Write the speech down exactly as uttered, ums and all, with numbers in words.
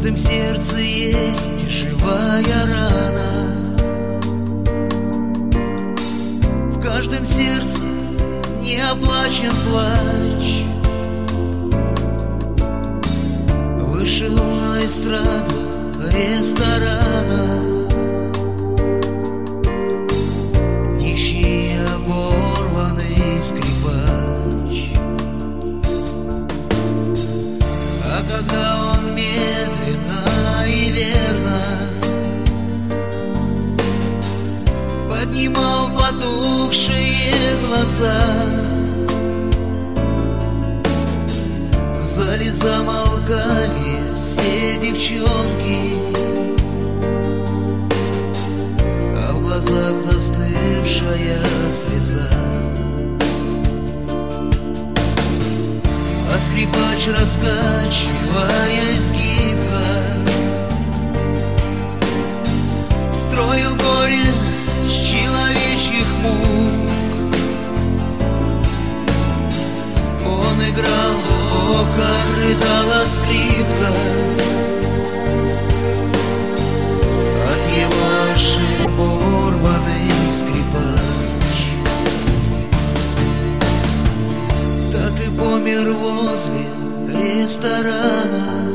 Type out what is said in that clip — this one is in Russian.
каждом сердце есть живая рана, в каждом сердце не оплачен плач. Вышел на эстраду ресторана нищий оборванный скрипач. А когда он медленно и верно поднимал потухшие глаза, в зале замолкали все девчонки, а в глазах застывшая слеза. А скрипач, раскачиваясь гибко, строил горе с человечьих мук. Он играл, о, как рыдала скрипка от его ошибок, порванный скрипач. Так и помер возле ресторана